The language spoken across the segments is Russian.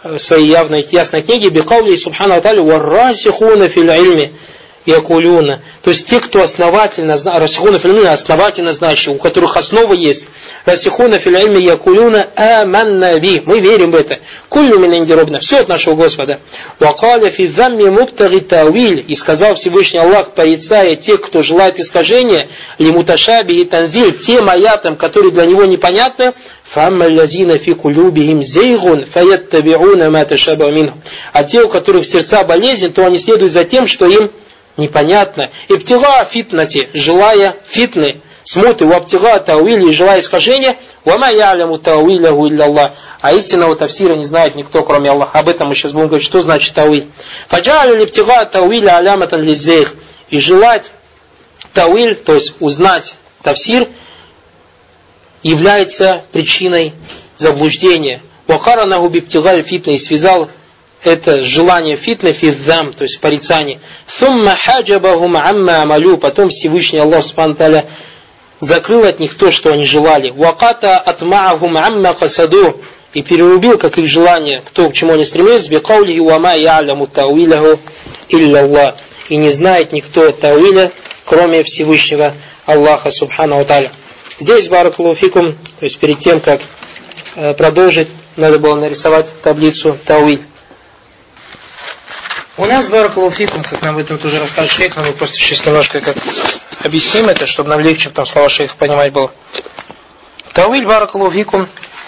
в своей ясной книге бикаули субхану тааля варрасихуна фил ильми якулюна. То есть те, кто основательно знающие, у которых основа есть. Расихуна фил ильми якулюна аманна би. Мы верим в это. Куллю мин инди роббина. Все от нашего Господа. Вакаля фи замми муптаги тауиль. И сказал Всевышний Аллах, порицая тех, кто желает искажения, лимуташаби и танзиль, тем аятам, которые для него непонятны. فَأَمَّا الَّذِينَ فِي قُلُوبِهِمْ زَيْغٌ فَيَتَّبِعُونَ мَا تَشَابَهَ مِنْهُ. А те, у которых в сердца болезнь, то они следуют за тем, что им непонятно. Ибтига фитнати, желая фитны, смуты, вабтига тауили, желая искажения, вама я'ляму тауиляху илля Аллах. А истинного тафсира не знает никто, кроме Аллаха. Об этом мы сейчас будем говорить, что значит тауиль. Фаджалю либтига тауиля аляматан лиззейх. И желать тауиль, то есть узнать тафсир, является причиной заблуждения. Вакаранаху биптигаль фитна, и связал это желание фитна фиддам, то есть порицание. Thumma хаджабахум амма амалю, потом Всевышний Аллах субхану тааля закрыл от них то, что они желали. Ваката атмаахум амма касаду, и перерубил, как их желание, кто к чему они стремились, бикаулихи вама я'ляму тауиляху илля Аллах. И не знает никто тауиля, кроме Всевышнего Аллаха субхану тааля. Здесь, баракаллаху фикум, то есть перед тем, как продолжить, надо было нарисовать таблицу тауиль. У нас, баракаллаху фикум, как нам в этом тоже расскажет шейх, но мы просто сейчас немножко как объясним это, чтобы нам легче потом слова шейха понимать было. Тауиль, баракаллаху фикум,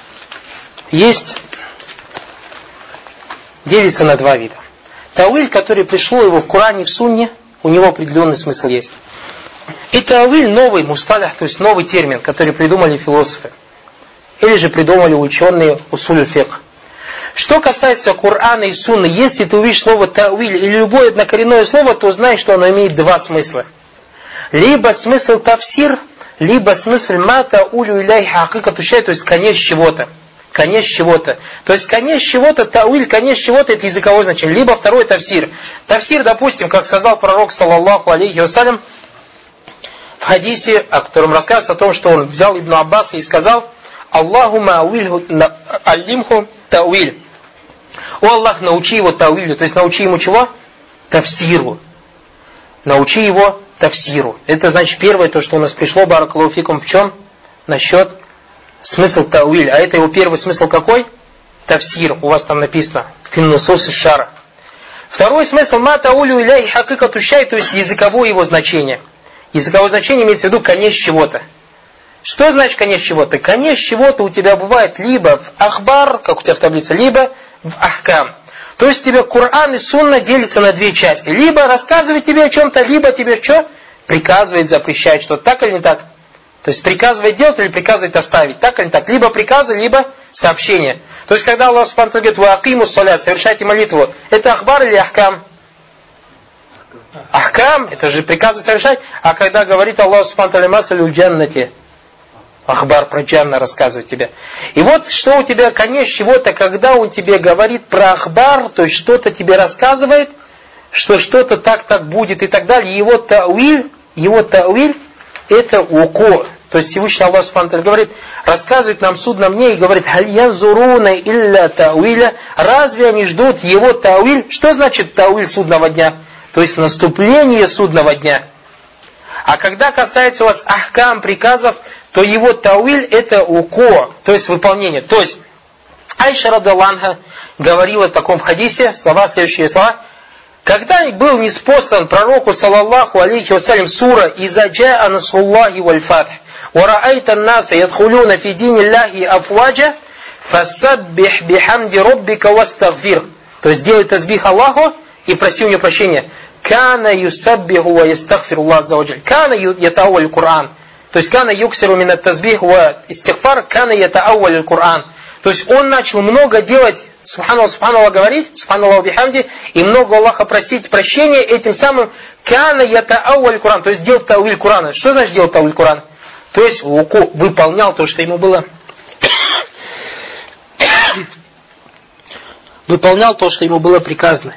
делится на два вида. Тауиль, который пришло его в Коране и в Сунне, у него определенный смысл есть. И тауиль новый мусталях, то есть новый термин, который придумали философы. Или же придумали ученые усуль фикх. Что касается Корана и Сунны, если ты увидишь слово тауиль или любое однокоренное слово, то знай, что оно имеет два смысла. Либо смысл тафсир, либо смысл мата улю иляй хакикату шай, то есть конец чего-то. Конец чего-то. То есть конец чего-то, тауиль, конец чего-то, это языковое значение. Либо второй тафсир. Тафсир, допустим, как сказал пророк, саллаллаху алейхи вассалям, в хадисе, о котором рассказывается о том, что он взял Ибн Аббаса и сказал: Аллахума аллимху тауиль. О Аллах, научи его тауилю. То есть научи ему чего? Тафсиру. Научи его тафсиру. Это значит первое, то, что у нас пришло, баракаллаху фикум, в чем? Насчет смысл тауиль. А это его первый смысл какой? Тафсир. У вас там написано финнусус шара. Второй смысл ма таулю иляй хакикату шай, то есть языковое его значение. Языковое значение имеется в виду конец чего-то. Что значит конец чего-то? Конец чего-то у тебя бывает либо в ахбар, как у тебя в таблице, либо в ахкам. То есть тебе Коран и Сунна делятся на две части. Либо рассказывает тебе о чем-то, либо тебе что? Приказывает, запрещает что-то. Так или не так? То есть приказывает делать или приказывает оставить. Так или не так? Либо приказы, либо сообщение. То есть когда Аллах субхану говорит: «Ва акимус салят», совершайте молитву. Это ахбар или ахкам? Ахкам, это же приказывает совершать. А когда говорит Аллах субхану тааля масалю джаннати, ахбар про джанна рассказывает тебе. И вот что у тебя конец чего-то, когда он тебе говорит про ахбар, то есть что-то тебе рассказывает, что что-то так будет и так далее. Его тауиль это уку. То есть Всевышний Аллах субхану тааля говорит, рассказывает нам в судном дне и говорит: «Халь янзуруна илля тауиля». Разве они ждут его тауиль? Что значит тауиль судного дня? То есть наступление судного дня. А когда касается у вас ахкам, приказов, то его тауиль это уку, то есть выполнение. То есть Айша радхиаллаху анха говорила в таком хадисе, следующие слова: когда был ниспослан пророку саллаллаху алейхи вассалям сура «Иза джаа насруллахи валь фатх, ва раайта наса ядхулюна фи диниллахи афваджа, фассаббих бихамди роббика вастагфир». То есть делай тазбих Аллаху и проси у него прощения. Кана юсаббиху ва ястагфиру Аллах азза ва джаль. Кана ятауаль Коран. То есть кана юксиру минат тазбих ва истигфар, кана ятауаль Коран. То есть он начал много делать, субханаллах говорить, субханаллах бихамди, и много Аллаха просить прощения, этим самым кана ятауаль Коран. То есть делал тауиль Корана. Что значит делал тауиль Корана? То есть выполнял то, что ему было. Выполнял то, что ему было приказано.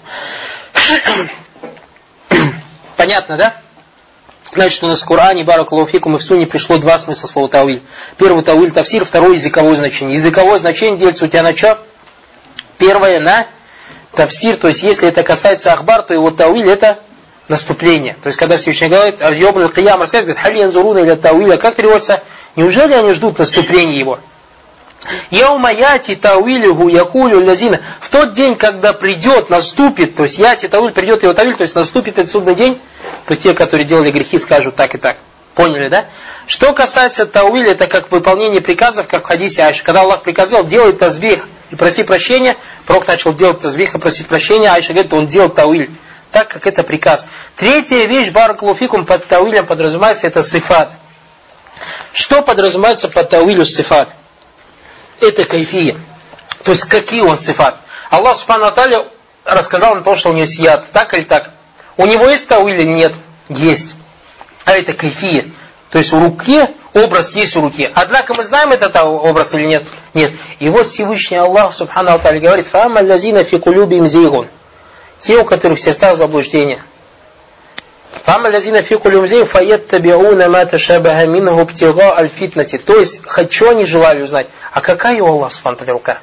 Понятно, да? Значит, у нас в Коране, баракаллаху фикум, и в Сунне пришло два смысла слова тауиль. Первый тауиль тафсир, второй языковое значение. Языковое значение делится у тебя на что? Первое на тафсир, то есть если это касается ахбар, то его тауиль это наступление. То есть когда Всевышний говорит, «Йом аль-Киям» рассказывает, «Халь янзуруна иля тауиля», как переводится, неужели они ждут наступления его? «Яума яти тауилюху якулю лязина». В тот день, когда придет, наступит, то есть яти тауиль, придет его тауиль, то есть наступит этот судный день, то те, которые делали грехи, скажут так и так. Поняли, да? Что касается тауиля, это как выполнение приказов, как в хадисе Айши. Когда Аллах приказал делать тазбих и проси прощения, пророк начал делать тазбих и просить прощения, Айша говорит, он делал тауиль, так как это приказ. Третья вещь, баракаллаху фикум, под тауилем подразумевается, это сифат. Что подразумевается под тауилю сифат? Это кайфия. То есть какие он сифат. Аллах субхану ва тааля рассказал нам то, что у него есть яд. Так или так? У него есть тауиль или нет? Есть. А это кайфия. То есть у руки образ есть у руки. Однако мы знаем этот образ или нет? Нет. И вот Всевышний Аллах субхану ва тааля говорит, «Фаамма лазина фи кулюбихим зейгун». Те, у которых в сердцах заблуждение. «Фаамма лазина фи кулюбихим зейгун фаяттабиуна ма ташабаха минху ibtigha аль-фитнати». То есть, что они желали узнать? А какая у Аллаха субхану ва тааля рука?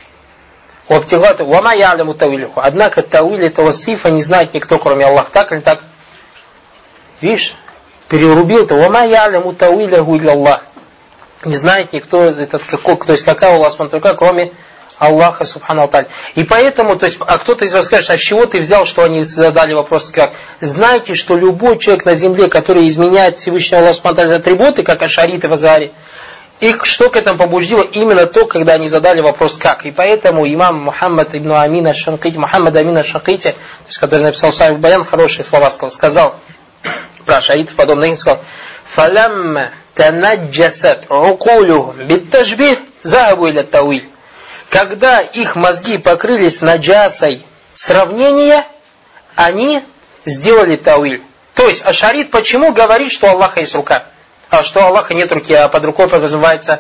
У ibtigha вама я'ляму тауилюху. Однако тауиль этого сифа не знает никто, кроме Аллаха. Так или так? Видишь? Перерубил-то, «Вама я'ляму тауиляху илля Аллах». Не знает никто, этот, то есть какая у Аллаха субхану ва тааля, кроме Аллаха субхану ва тааля. И поэтому, то есть, а кто-то из вас скажет, а с чего ты взял, что они задали вопрос, как? Знаете, что любой человек на земле, который изменяет Всевышнего Аллаха субхану ва тааля атрибуты, как ашариты в Азаре, их что к этому побудило? Именно то, когда они задали вопрос как. И поэтому имам Мухаммад ибн Амин аш-Шанкити, Мухаммад Амин аш-Шанкити, то есть, который написал Сахих Баян, хорошие слова сказал, про ашаритов подобных, сказал, «Фалямма танаджасат укулюхум биттажбих захабу иля тауиль». Когда их мозги покрылись наджасой сравнения, они сделали тауиль. То есть ашарит почему говорит, что у Аллаха есть рука? А что у Аллаха нет руки, а под рукой подразумевается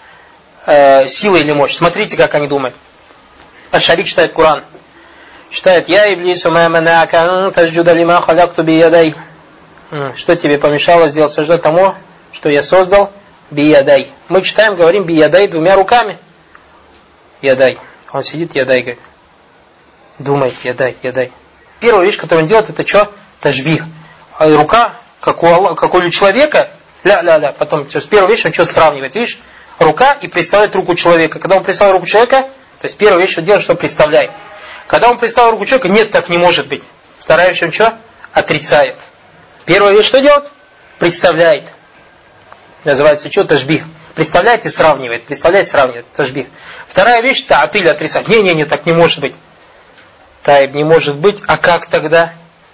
сила или мощь. Смотрите, как они думают. Ашарит читает Коран. Читает, «Я иблису ма манаака тасджуда лима халакту биядай». Что тебе помешало сделать сажда тому, что я создал? Биядай. Мы читаем, говорим биядай двумя руками. Ядай. Он сидит, ядай, говорит. Думает, ядай. Первая вещь, которую он делает, это что? Тажбих. А рука, как у человека, ля. Потом, то есть первая вещь, он что сравнивает, видишь? Рука и представляет руку человека. Когда он представил руку человека, то есть первая вещь, что делает, что представляет. Когда он представил руку человека, нет, так не может быть. Вторая вещь, он что? Отрицает. Первая вещь, что делает? Представляет. Называется что? Тажбих. Представляет и сравнивает. Представляет, сравнивает. Тажбих. Вторая вещь, таатиль, отрицать. Не, так не может быть. Таиб, не может быть. А как тогда?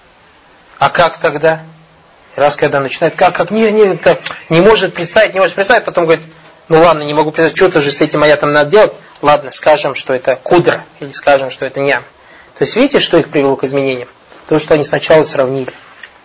Раз когда начинает, не может представить, потом говорит, ну ладно, не могу представить, что-то же с этим аятом надо делать. Ладно, скажем, что это кудра, или скажем, что это ням. То есть видите, что их привело к изменениям? То, что они сначала сравнили.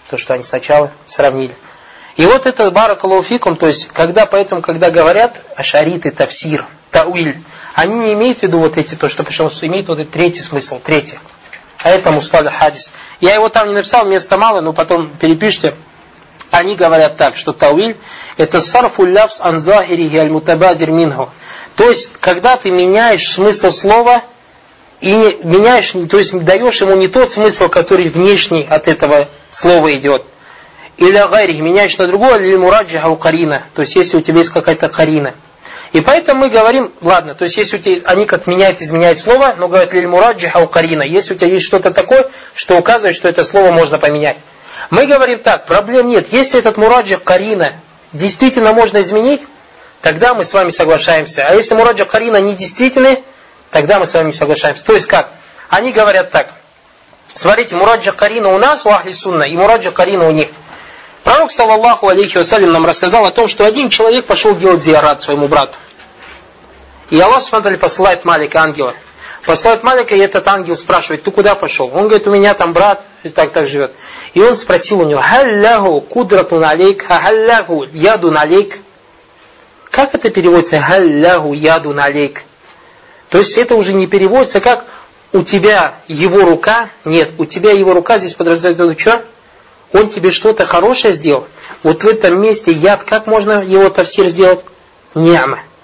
И вот это баракаллаху фикум, то есть, когда говорят ашариты, тафсир, тауиль, они не имеют в виду вот эти, то, что пришло, имеют вот этот третий смысл, А это мусталих хадис. Я его там не написал, места мало, но потом перепишите. Они говорят так, что тауиль это сарфуль лафз ан захирихи аль мутабадир минху. То есть, когда ты меняешь смысл слова, и меняешь, то есть даешь ему не тот смысл, который внешний от этого слова идет. Или гайри, меняешь на другое, или мураджиха у карина. То есть если у тебя есть какая-то карина. И поэтому мы говорим, ладно, то есть если у тебя, они как изменяют слово, но говорят, или мураджиха у карина. Если у тебя есть что-то такое, что указывает, что это слово можно поменять. Мы говорим так, проблем нет. Если этот мураджих карина действительно можно изменить, тогда мы с вами соглашаемся. А если мураджих карина не действительный, тогда мы с вами не соглашаемся. То есть как? Они говорят так. Смотрите, мураджих карина у нас, у ахли сунна, и мураджих карина у них. Пророк, саллаллаху алейхи вассалям, нам рассказал о том, что один человек пошел делать зиярат своему брату. И Аллах субхану ва тааля посылает Малика, ангела. Посылает Малика, и этот ангел спрашивает, ты куда пошел? Он говорит, у меня там брат, и так живет. И он спросил у него, халлаху кудратун алейк, халлаху ядун алейк. Как это переводится? Халлаху ядун алейк. То есть это уже не переводится как у тебя его рука. Нет, у тебя его рука здесь подразумевается что? Он тебе что-то хорошее сделал. Вот в этом месте яд, как можно его тафсир сделать? Ни'ма.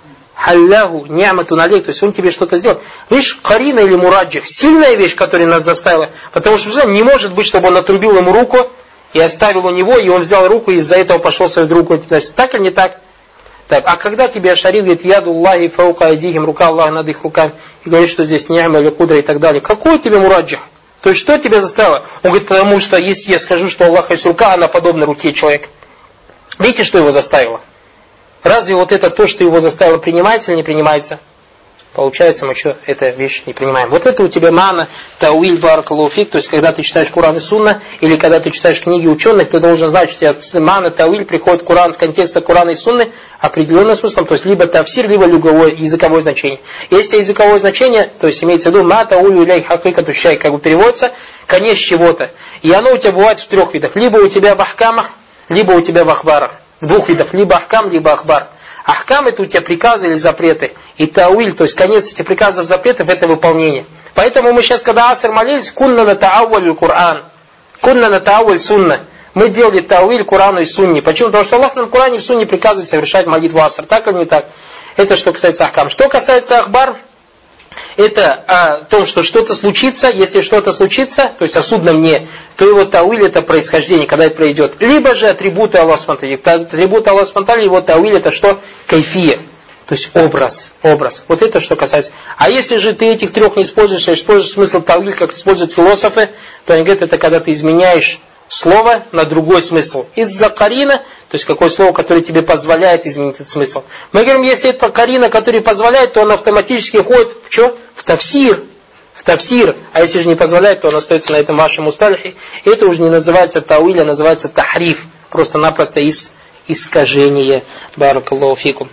халляху ни'матун алейк, то есть он тебе что-то сделал. Видишь, карина или мураджих, сильная вещь, которая нас заставила, потому что не может быть, чтобы он отрубил ему руку и оставил у него, и он взял руку и из-за этого пошел свою другу. Так или не так? Так, а когда тебе Ашари говорит, яду Аллахи фаука айдихим, рука Аллаха над их руками, и говорит, что здесь ни'ма или кудра и так далее, какой тебе мураджих? То есть что тебя заставило? Он говорит, потому что если я скажу, что Аллах есть рука, она подобна руке человека. Видите, что его заставило? Разве вот это то, что его заставило, принимается или не принимается? Получается, мы что, эту вещь не принимаем. Вот это у тебя мана, тауиль, баракаллаху фик, то есть когда ты читаешь Куран и Сунна, или когда ты читаешь книги ученых, ты должен знать, что у тебя мана, тауиль приходит в Куран, в контексте Курана и Сунны определенным смыслом, то есть либо тафсир, либо люговое, языковое значение. Если языковое значение, то есть имеется в виду ма, тауиль, уляй, хакикату, щай, как бы переводится, конец чего-то. И оно у тебя бывает в трех видах. Либо у тебя в ахкамах, либо у тебя в ахбарах. В двух видах, либо ахкам, либо ахбар. Ахкам это у тебя приказы или запреты. И тауиль, то есть конец этих приказов, запретов, это выполнение. Поэтому мы сейчас, когда аср молились, кунна на таауаль Кур'ан, кунна на таауаль сунна. Мы делали тауиль Курану и сунне. Почему? Потому что Аллах нам в Куране и в сунне приказывает совершать молитву аср. Так или не так? Это что касается ахкам. Что касается ахбар, это о том, что что-то случится. Если что-то случится, то есть о судном дне, то его тауиль это происхождение, когда это произойдет. Либо же атрибуты Аллаха Субхану. Атрибуты Аллаха Субхану, его тауиль это что? Кайфия. То есть образ. Вот это что касается. А если же ты этих трех не используешь, а используешь смысл тауиль, как используют философы, то они говорят, это когда ты изменяешь слово на другой смысл. Из-за карина, то есть какое слово, которое тебе позволяет изменить этот смысл. Мы говорим, если это карина, который позволяет, то он автоматически входит в что? В тафсир. А если же не позволяет, то он остается на этом вашем усталихе. Это уже не называется тауиль, а называется тахриф. Просто-напросто искажение. Баракаллаху фикум.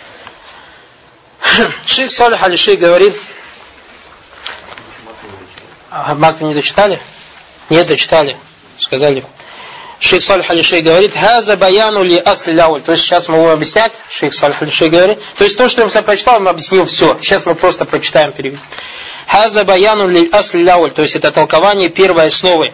Шейх Салих аль-Шейх говорит. Масло не дочитали? Нет, дочитали. Сказали. Шейх Салих аль-Шейх говорит, «Хаза баяну ли асли ляуль». То есть сейчас мы будем объяснять. Шейх Салих аль-Шейх говорит. То есть то, что я вам прочитал, он объяснил все. Сейчас мы просто прочитаем перевод. «Хаза баяну ли асли ляуль». То есть это толкование первой основы.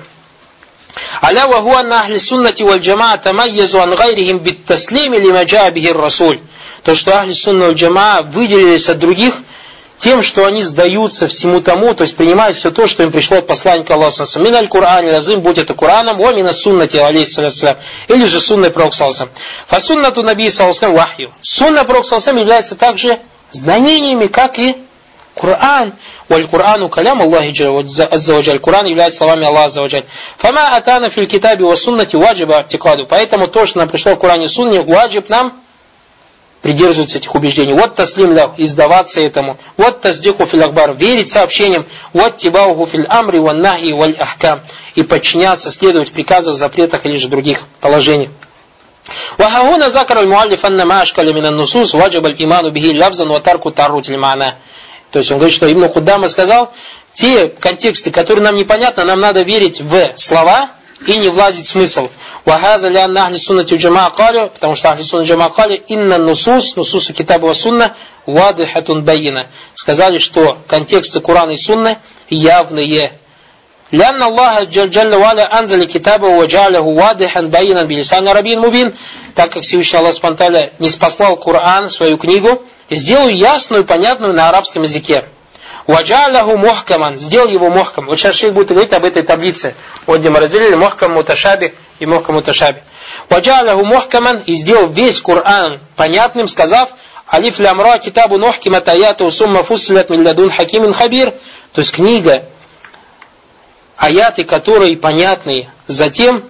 «Аля ва хуа на ахли суннати валь джамаа тамайязу ан гайрихим бит таслими лима джаа бихи расуль». То, что ахли сунна валь джамаа выделились от других тем, что они сдаются всему тому, то есть принимают все то, что им пришло от посланника Аллаха. Миналь Кур'ан лазим, будь это Кураном, о мина суннати алейхиссалям, или же сунной пророк саллаллаху алейхи ва саллям. Фа суннату наби саллаллаху алейхи ва саллям вахью. Сунна пророк саллаллаху алейхи ва саллям является также знамениями, как и Кур'ан. Валь Кур'ану калям Аллахи азза ва джаль. Кур'ан является словами Аллаха азза ва джаль. Фама атана фил китаби ва суннати ваджиба тикаду. Поэтому то, что нам пришло в Кур'ане и Сунне, ваджиб нам придерживаться этих убеждений. Вот таслим лях, издаваться этому. Вот таздиху фил ахбар, верить сообщениям. Вот тибауху фил амри ван нахи валь ахкам. И подчиняться, следовать приказам, запретах или же других положениях. وهنا ذكر المؤلف أن ما أشكل من النصوص وجب الإيمان به لفظا وترك التعرض للمعنى. То есть он говорит, что Ибн Худдама сказал, те контексты, которые нам непонятны, нам надо верить в слова и не влазить в смысл. وهذا لأن أهل السنة والجماعة قالوا, потому что أهل السنة والجماعة قالوا إن النصوص نصوص الكتاب والسنة واضحة بينة. Сказали, что контексты Курана и Сунны явные. لأن الله جل وعلا أنزل كتابه وجعله واضحا بينا بلسان عربي مبين. Так как Всевышний Аллах Субхану ва Тааля ниспослал Коран, свою книгу, сделал ясную, понятную на арабском языке. وَجَعَلَهُ مُحْكَمًا, сделал его мухкам. Вот сейчас шейх будет говорить об этой таблице. Вот где мы разделили мухкам муташабих и мухкам муташабих. وَجَعَلَهُ مُحْكَمًا, и сделал весь Коран понятным, сказав, алиф лям ра китабу нухкимат аяту сумма фуссилят мин ладун хакимин хабир. То есть книга, аяты, которые понятные, затем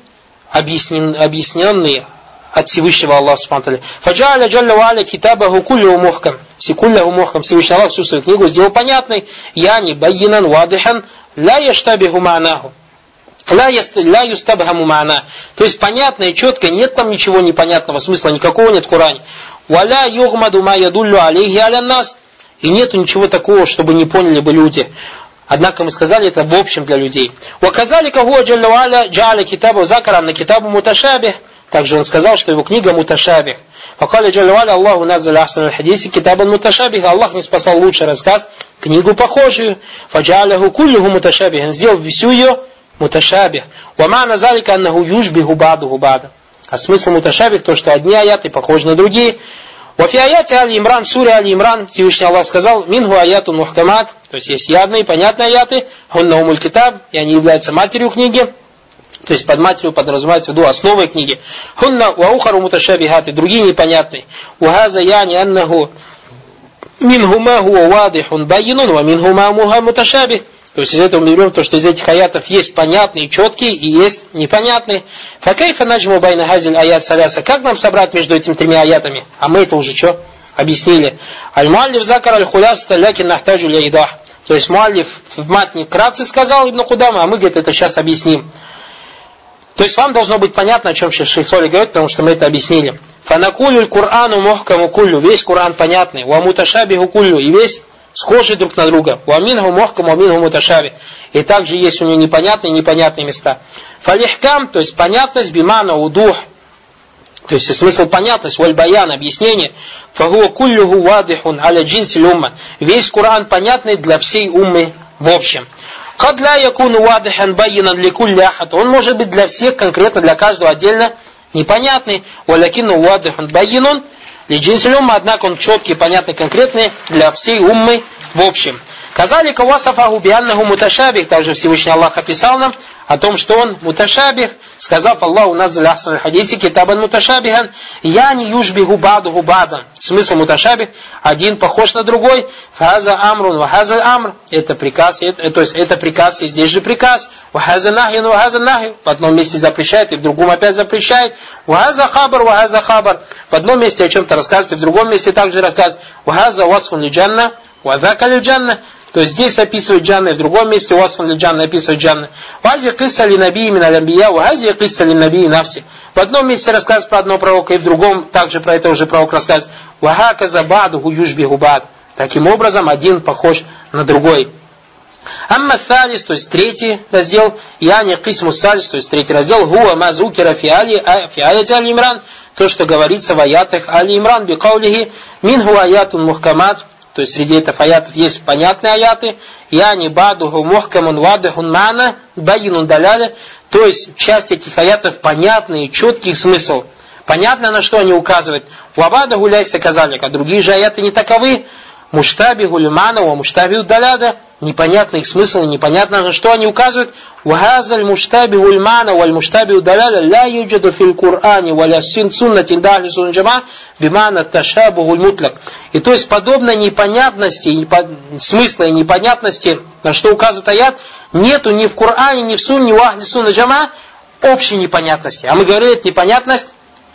объясненные от Всевышнего Аллаха Субхану ва Тааля. Фаджа'аля джалля ва аля китабаху куллюху мухкам. Куллюху мухкам. Всевышний Аллах всю свою книгу сделал понятной. Яни байинан вадихан ла яштабиху ма'наху. Ла юстабхаму ма'на. То есть понятное, четкое, нет там ничего непонятного, смысла никакого нет в Коране. Валя югмаду ма ядуллю алейхи аля нас. И нету ничего такого, чтобы не поняли бы люди. Однако мы сказали это в общем для людей. Ваказалика хуа джалля ва аля джа'аля китабу закарам на китабу муташабих. Также он сказал, что его книга муташабих. Факали джалля ва аля Аллаху наззаля ахсан аль-хадиси китабан муташабих. Аллах не спасал лучший рассказ, книгу похожую. Фаджа'аляху куллюху муташабих. Он сделал всю ее муташабих. Ва ма'на залика аннаху юшбиху ба'духу ба'да. А смысл муташабих то, что одни аяты похожи на другие. Вафи аяти Али-Имран, в суре Али-Имран Всевышний Аллах сказал: «Минху аятун мухкамат», то есть есть явные, понятные аяты, «Хунна умуль китаб», и они являются матерью книги, то есть под матерью подразумевается в виду основой книги. «Хунна ва ухару муташабихат», и другие непонятные. «Ухаза яни аннаху минхума хуа вадихун байинун, ва минхума муха муташабих». То есть из этого мы берем то, что из этих аятов есть понятные, четкие и есть непонятные. Факайфа наджму байна хазиль аят саляса. Как нам собрать между этими тремя аятами? А мы это уже что? Объяснили. Аль-Муаллиф закар аль-хуляста лякин нахтаджу ляидах. То есть Муаллиф в матне вкратце сказал Ибн Кудама, а мы где-то это сейчас объясним. То есть вам должно быть понятно, о чем сейчас Шейх Соли говорит, потому что мы это объяснили. Фанакулю аль-Курану мухкаму куллю. Весь Куран понятный. Ва муташабиху куллю. И весь схожи друг на друга. Уаминху мухкам, уаминху муташаби. И также есть у него непонятные и непонятные места. Фалихкам, то есть понятность, бимана удух, то есть смысл понятность, вальбаян, объяснение. Фагуа куллюху вадихун аля джинсиль умма. Весь Коран понятный для всей уммы в общем. Кад ла якуну вадихан байинан ли кулли ахад. Он может быть для всех, конкретно для каждого отдельно непонятный. Валякину вадихан байинун лиджинсиль умма, однако он четкий, понятный, конкретный для всей уммы в общем. Казалика васафаху бианнаху муташабих. Также Всевышний Аллах описал нам о том, что он муташабих, сказав: Аллаху наззаль ахсан аль-хадиси китабан муташабихан, яни юшбиху бадуху бадан. Смысл муташабих: один похож на другой. Фаза амрун вахаза амр. Это приказ, то есть это приказ, и здесь же приказ. Вахаза нахин вахаза нахин. В одном месте запрещает, и в другом опять запрещает. Вахаза хабар вахаза хабар. В одном месте о чем-то рассказывает, и в другом месте также рассказывает. Вахаза васфун ли джанна, вазака ли джанна. То есть здесь описывает джанна, и в другом месте васфун ли джанна описывает джанна. Вази кисса ли наби мин аль-амбия, вази кисса ли наби нафси. В одном месте рассказывает про одного пророка, и в другом также про этого же пророка рассказывает. Вахаказа ба'духу юшбиху ба'д. Таким образом, один похож на другой. Амма фалис, то есть третий раздел, яни кисму салис, то есть третий раздел, хуа мазукира фи аяти Али-Имран, то, что говорится в аятах Али-Имран, бикаулихи, минху аятун мухкамат. То есть среди этих аятов есть понятные аяты. Яни бадуху мухкамун вадухун мана байинун даляля. То есть часть этих аятов понятный, четкий смысл. Понятно, на что они указывают. Вабадаху ляйся казалик. А другие же аяты не таковы. Муштабиху лимана ва муштабиху даляда. Непонятный их смысл, непонятно, на что они указывают. Вахазаль муштабиху лимана валь муштабиху даляда ля юджаду фил Кур'ани валя суннати дахли сунджама бимана ташабуху мутлак. И то есть подобной непонятности, смысла и непонятности, на что указывает аят, нету ни в Коране, ни в Сунне, ни в Ахли Сунна Джама общей непонятности. А мы говорили, это непонятность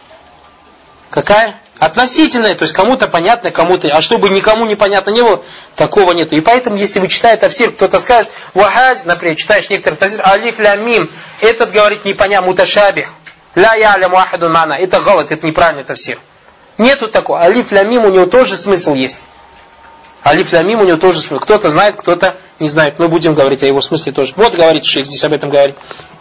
какая? Относительная, то есть кому-то понятно, кому-то, а чтобы никому непонятно не было, такого нету. И поэтому, если вы читаете тафсир, кто-то скажет, вахаз, например, читаешь некоторых тафсир, алиф ля мим, этот говорит непонятно, муташабих, ля яляму ахадун мана, это галат, это неправильный тафсир. Нету такого. Алиф ля мим, у него тоже смысл есть. Алиф ля мим, у него тоже смысл. Кто-то знает, кто-то не знает. Мы будем говорить о его смысле тоже. Вот говорит шейх, здесь об этом говорит.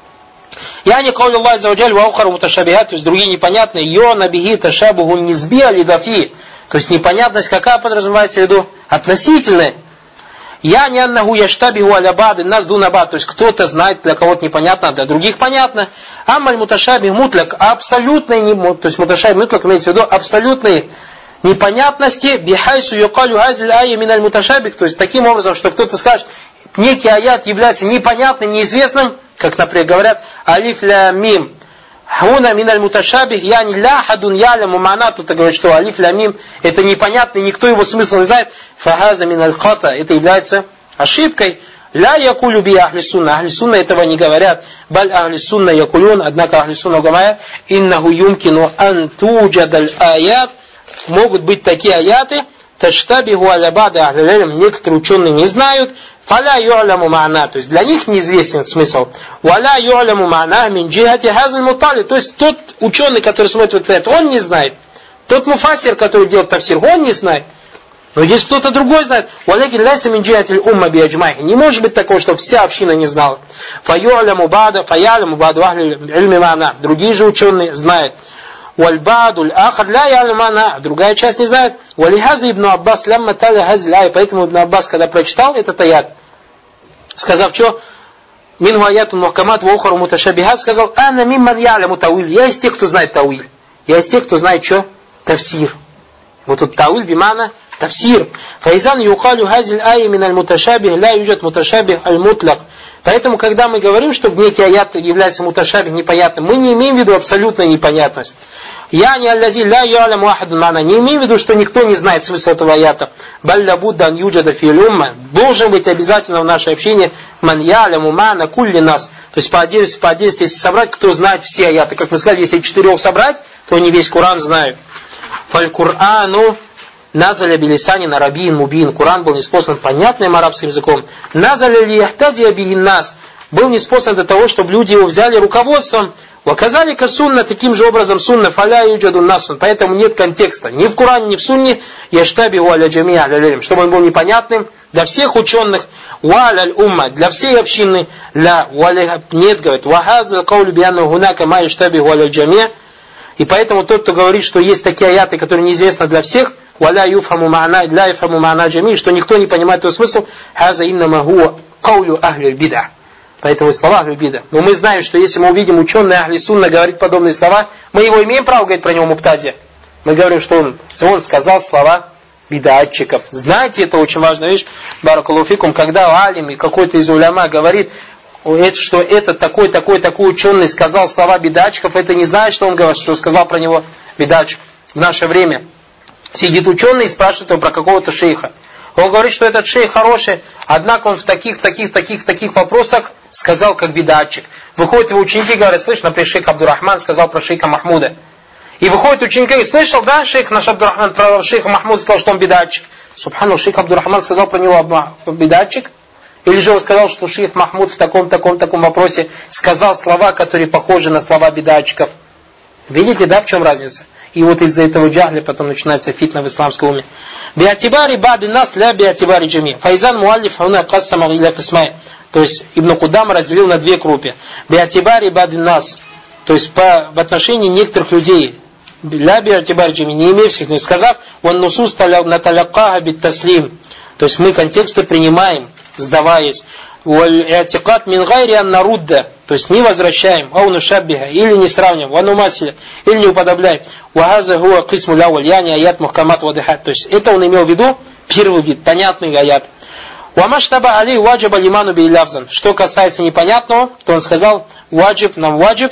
Я не каули Аллах аззаваджаль ва ухару муташабихат, то есть другие непонятные. Йо набихи ташабуху низби алидафи. То есть непонятность какая подразумевается в виду? Относительная. Я не аннаху яштабиху алябады нас дунабад. То есть кто-то знает, для кого-то непонятно, для других понятно. Амаль муташабих мутляк. Абсолютный, то есть муташабих мутляк имеется в виду абсолютные непонятности. Бихайсу юкалю хазиль айя миналь муташабих. То есть таким образом, что кто-то скажет, некий аят является непонятным, неизвестным, как, например, говорят, алиф ля мим, хуна миналь муташабих, яни ля хадун яляму мана, тут говорит, что алиф ля мим, это непонятно, никто его смысл не знает, фахаза миналь хата, это является ошибкой. Ля якулю би ахли сунна, ахли сунна этого не говорят, баль ахли сунна якулюн, однако ахли сунна говорят, иннаху юмкину ан туджадаль аят, могут быть такие аяты, таштабиху алябады ахли лялям, некоторые ученые не знают, фаля ю'ляму ма'на, то есть для них неизвестен смысл. Валя ю'ляму ма'на мин джихати хазаль мутали, то есть тот ученый, который смотрит вот это, он не знает. Тот муфассир, который делает тафсир, он не знает. Но есть кто-то другой знает. Валякин ляйса мин джихати умма би аджмайхи. Не может быть такого, что вся община не знала. Фа ю'ляму бада, фа яляму баду ахли ильми ма'на. Другие же ученые знают. Вальбадуль ахад ля ялямана, другая часть не знает. Валихаза ибн Аббас лямма таля хазля, и поэтому ибн Аббас, когда прочитал этот аят, сказав, что минху аятун мухкамат ва ухару муташабихат, сказал, ана мимман яляму тауиль, я из тех, кто знает тауиль, я из тех, кто знает что? Тафсир. Вот тут тауиль бимана тафсир. Файзан юкалю хазиль ай мин аль-муташабих ля юджат муташабих аль-мутляк. Поэтому, когда мы говорим, что некий аят является муташабих непонятным, мы не имеем в виду абсолютную непонятность. Я не аллази ля юалям ахадун мана. Не имеем в виду, что никто не знает смысл этого аята. Балля буддан юджада фил умма. Должен быть обязательно в наше общение ман яляму мана кулли нас. То есть по отдельности, если собрать, кто знает все аяты. Как мы сказали, если 4 собрать, то они весь Коран знают. Фаль Курану назаля билисани на рабиин мубин. Коран был ниспослан понятным арабским языком. Назаля ли яхтадия бигин нас. Был ниспослан для того, чтобы люди его взяли руководством. Ваказалика сунна, таким же образом сунна фаля юджадун насун. Поэтому нет контекста ни в Коране, ни в сунне. Яштабиху аля джами аля лилим. Чтобы он был непонятным для всех ученых. Ва аля умма. Для всей общины. Нет, говорит. Вахаза каулю бианну гунака ма яштабиху аля джами. И поэтому тот, кто говорит, что есть такие аяты, которые неизвестны для всех, валя юфхаму ма'на, ля юфхаму ма'на джами, что никто не понимает его смысл, хаза иннама хуа каулю ахлю бида. Поэтому слова ахлю бида. Но мы знаем, что если мы увидим ученый ахли сунна говорит подобные слова, мы его имеем право говорить про него муптади. Мы говорим, что он сказал слова бидатчиков. Знаете, это очень важная вещь, баракаллаху фикум, когда алим и какой-то из уляма говорит, что этот такой ученый сказал слова бидатчиков, это не значит, что он говорит, что сказал про него бидатчик. В наше время сидит ученый и спрашивает его про какого-то шейха. Он говорит, что этот шейх хороший, однако он в таких вопросах сказал как бидатчик. Выходят его ученики и говорят, слышь, например, шейх Абдурахман сказал про шейха Махмуда. И выходит ученик и говорит, слышал, да, шейх наш Абдурахман про шейха Махмуда сказал, что он бидатчик. Субхану, шейх Абдурахман сказал про него бидатчик. Или же он сказал, что шейх Махмуд в таком вопросе сказал слова, которые похожи на слова бидатчиков. Видите, да, в чем разница? И вот из-за этого джахля потом начинается фитна в исламской уме. Биатибари бади нас ля биатибари джами. Файзан муаллиф хуна кассама иля кисмай. То есть Ибн Кудама разделил на 2 группы. Биатибари бади нас. То есть в отношении некоторых людей. Ля биатибари джами. Не имея всех, но сказав, ван нусус наталякаха бит таслим. То есть мы контексты принимаем, сдаваясь. Валь-иатикат мин гайри ан-нарудда. То есть не возвращаем, ау нушаббиха, или не сравниваем, ванумасиля, или не уподобляем. Вахаза хуа кисму лаваль, яни аят мухкамат вадыхат. То есть это он имел в виду, первый вид, понятный аят. Вамаштаба али ваджаба лиману бейлявзан. Что касается непонятного, то он сказал, нам ваджиб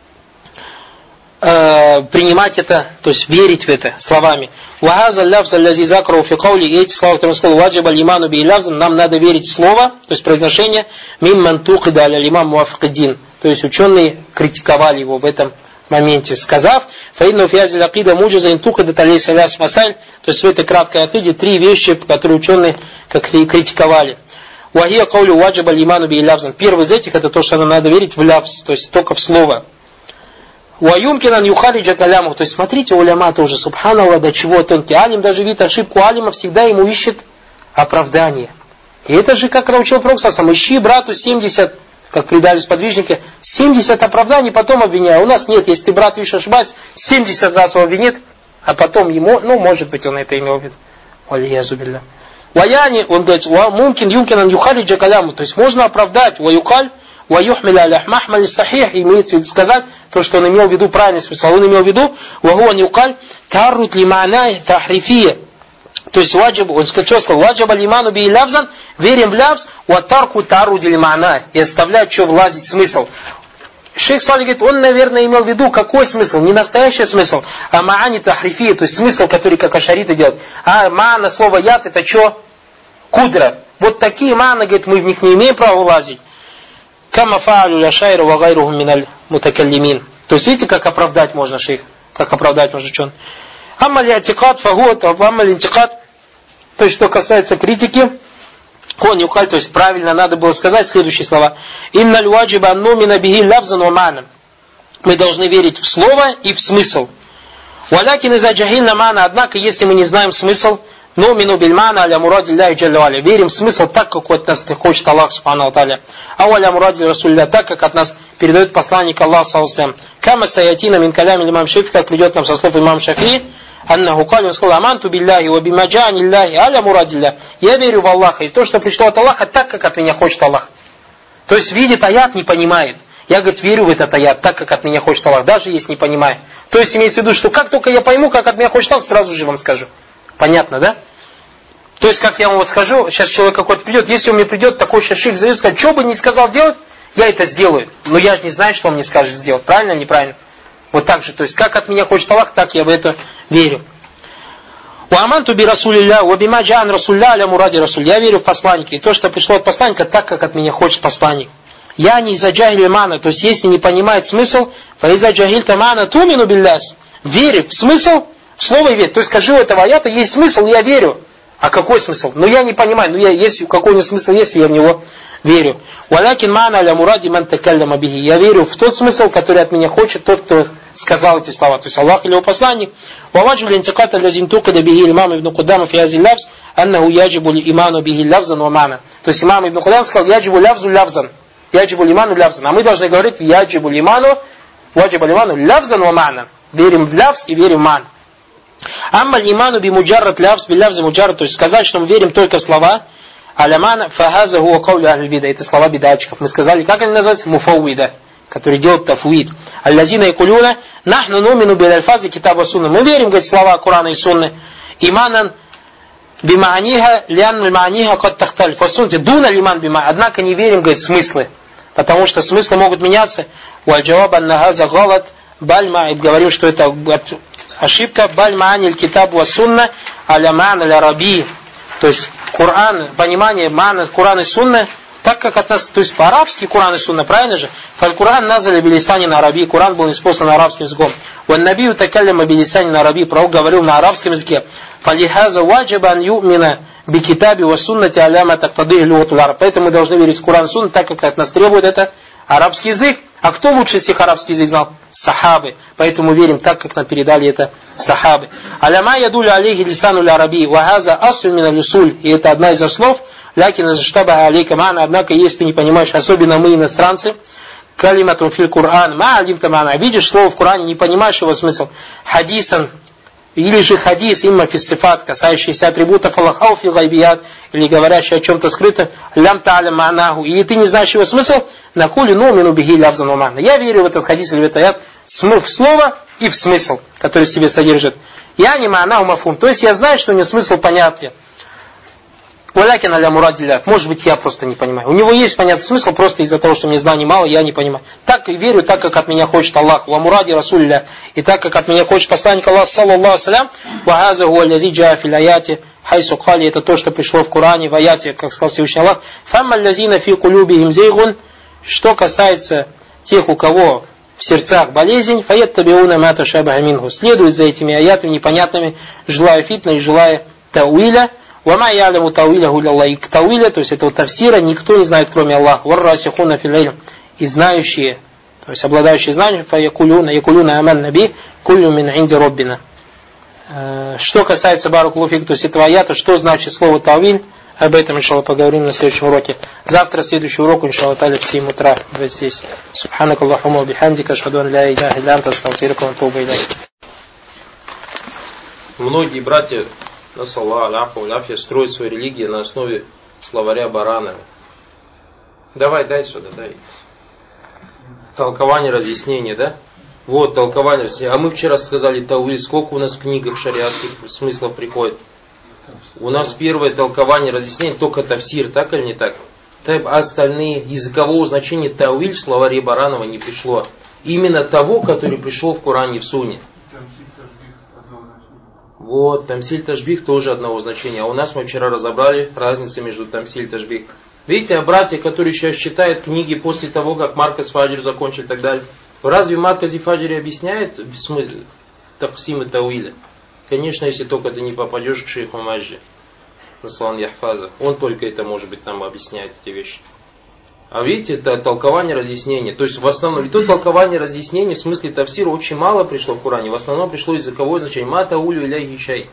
принимать это, то есть верить в это словами. Вахаза лявза лязи закру фи каули, эти слова, которые он сказал, ваджаба лиману бейлявзан, нам надо верить в слово, то есть произношение, мимман туқида аля лимам муафакиддин. То есть ученые критиковали его в этом моменте, сказав, фаинну фиазиль акида муджаза интуқида талей саляс масаль. То есть в этой краткой акиде 3 вещи, которые ученые критиковали. Вахия каулю ваджаба лиману бейлявзан. Первый из этих, это то, что нам надо верить в лявз, то есть только в слово. Ваюмкинан юхариджа каляму. То есть смотрите, уляма тоже, субханаллах, до чего тонкий. Алим даже видит ошибку алима, всегда ему ищет оправдание. И это же, как научил Пророк сам, ищи брату 70, как предали сподвижники, 70 оправданий, потом обвиняй. У нас нет, если ты брат видишь ошибается, 70 раз его обвинит, а потом ему, может быть, он это имел в виду. Валиязубилля. Ваяни, он говорит, мумкин юмкинан юхариджа каляму. То есть можно оправдать, ваюкаль, ваюхмиля аля махмали сахих, имеет в виду сказать то, что он имел в виду правильный смысл. Он имел в виду, вагуа юкаль, таррут лимана тахрифия. То есть ваджиб, он что сказал, ваджаба лиману би лявзан, верим в лявз, ватарку таруди лимана, и оставлять, что влазить смысл. Шейх Салих говорит, он, наверное, имел в виду, какой смысл? Не настоящий смысл, а маани тахрифия, то есть смысл, который как ашариты делают. А маана, слово яд, это что? Кудра. Вот такие мааны, говорит, мы в них не имеем права влазить. Кама фаалю ляшайру ва гайруху миналь мутакаллимин. То есть видите, как оправдать можно шейх? Как оправдать можно ученый? Аммаль ятикат фагуат, аммаль интикат. То есть, что касается критики, он юкаль, то есть правильно надо было сказать следующие слова. Инналь ваджиба аннумина бихи лавзан ва ма'нан. Мы должны верить в слово и в смысл. Валякин иза джахильна мана, однако, если мы не знаем смысл, нумину бильмана аля муради Аллахи джалля валя. Верим в смысл так, как от нас хочет Аллах субхану ва тааля. А аля муради расулля, так, как от нас передает посланник Аллах саллаллаху алейхи ва саллям. Кама саятина мин калями имам Шафии, как придет нам со слов имам Шафии, аннаху каль, он сказал, аманту билляхи ва бимаджани Аллахи аля мурадилля. Я верю в Аллаха, и то, что пришло от Аллаха, так, как от меня хочет Аллах. То есть видит аят, не понимает. Я, говорит, верю в этот аят, так, как от меня хочет Аллах, даже если не понимаю. То есть имеется в виду, что как только я пойму, как от меня хочет Аллах, сразу же вам скажу. Понятно, да? То есть, как я вам вот скажу, сейчас человек какой-то придет, если он мне придет, такой сейчас шейх зайдет, скажет, что бы не сказал делать, я это сделаю. Но я же не знаю, что он мне скажет сделать. Правильно или неправильно? Вот так же. То есть, как от меня хочет Аллах, так я в это верю. Я верю в посланника. И то, что пришло от посланника, так, как от меня хочет посланник. Я не из-за джахиль мана, то есть, если не понимает смысл, фаиза джахиль тамана тумину билляс. Верю в смысл, в слово верь. То есть, скажи у этого аята, есть смысл, я верю. А какой смысл? Ну я не понимаю, какой смысл есть, я в него верю. Валякин мана аля муради ман такалляма бихи. Я верю в тот смысл, который от меня хочет тот, кто сказал эти слова. То есть Аллах или его посланник. Ваваджу линтиката лазин тукада бихи имам ибн Кудама фи ази лавз, аннаху яджибу ли иману бихи лавзан ва мана. То есть имам ибн Кудама сказал, яджибу лавзу лавзан. Яджибу лиману лавзан. А мы должны говорить, яджибу лиману лавзан ва мана. Верим в лавз и верим в ман. Амма иману би муджаррат лавз би лавзи муджаррат, то есть сказать, что мы верим только в слова, алямана фахаза хуа кауля ахль бида, это слова бидачиков. Мы сказали, как они называются? Муфауида, которые делают тафуид. Аллазина якулюна нахну нумину бил альфази китаба сунна. Мы верим, говорит, слова Корана и Сунны. Иманан бимааниха лиан мааниха кот тахталь фасунте дуна лиман бима. Однако не верим, говорит, в смыслы, потому что смыслы могут меняться. Уальджаваб аннахаза галат бальма, и говорим, что это ошибка, баль маани аль-китаб ва сунна аля маан аль-араби. То есть Коран, понимание маана Корана и Сунны, так как от нас, то есть по-арабски Коран и Сунна, правильно же? Фаль-Куран назали билисани на араби, Коран был исполнен на арабским языком. Ван набию такалляма билисани на араби, пророк говорил на арабском языке. Фалихаза ваджибан ю'мина би китаби ва суннати аляма тактады люгатул араб. Поэтому мы должны верить в Коран и Сунну, так как от нас требует это арабский язык. А кто лучше всех арабский язык знал? Сахабы. Поэтому верим так, как нам передали это сахабы. Аляма ядуля алейхи лисану ля араби, вахаза асуль мина люсуль. И это одна из основ. Лякина заштаба алейка мана. Однако, если ты не понимаешь, особенно мы, иностранцы, калиматун фил Кур'ан, ма алимта мана. Видишь слово в Коране, не понимаешь его смысл. Хадисан, или же хадис, имма фиссифат, касающийся атрибутов Аллаха фи гайбият, или говорящий о чем-то скрыто, лям та'аля ма'наху, и ты не знаешь его смысл, накули нумину бихи лавзан ва мана. Я верю в этот хадис или в этот аят в слово и в смысл, который в себе содержит. Я не ма'наху мафум, то есть я знаю, что у него смысл понятен. Валякин аля мурадилят. Может быть, я просто не понимаю. У него есть понятный смысл, просто из-за того, что мне знаний мало, я не понимаю. Так и верю, так как от меня хочет Аллах. Ва муради расулля. И так как от меня хочет посланник Аллах, саллаллаху салям, вахаза гуа лязи джаа фил аяти, хайсу кхали, это то, что пришло в Коране, в аяте, как сказал Всевышний Аллах. Фамма лязина фи кулюбихим зейгун. Что касается тех, у кого в сердцах болезнь, фаят табиуна мата шабаха минху. Следует за этими аятами непонятными, желая фитна и желая тауиля. Вама яляму тауиляху ляллахи. Тауиля, то есть этого тавсира, никто не знает, кроме Аллаха. Варрасихуна фил илм. И знающие, то есть обладающие знанием, якулюна аман наби, куллю мин инди роббина. Что касается баракулуфик, то есть этого аята, что значит слово тауиль, об этом, иншаллах, поговорим на следующем уроке. Завтра, следующий урок, иншаллах, в 7 утра, здесь. Субханакаллахума бихамдика, ашхаду ан ля иляха илля анта, астагфирука ва атубу илейк. Многие братья, насаллаху аляфу аляфия, строят свою религию на основе словаря Баранова. Дай сюда, дай. Толкование, разъяснение, да? Вот, толкование, разъяснение. А мы вчера сказали тауиль, сколько у нас в книгах шариатских смыслов приходит? У нас первое толкование, разъяснение, только тавсир, так или не так? Остальные, языкового значения тауиль в словаре Баранова не пришло. Именно того, который пришел в Коране и в Сунне. Вот, тамсиль ташбих тоже одного значения. А у нас мы вчера разобрали разницу между тамсиль и ташбих. Видите, а братья, которые сейчас читают книги после того, как Марказ Фаджр закончил и так далее, разве Марказ и Фаджр объясняет смысл тафсим и тауиля? Конечно, если только ты не попадешь к шейху Маджи, Наслан Яхфаза. Он только это, может быть, нам объясняет эти вещи. А видите, это толкование, разъяснение. То есть в основном, и то толкование, разъяснение в смысле тафсира очень мало пришло в Коране. В основном пришло языковое значение. Ма таулю иляйхи шай.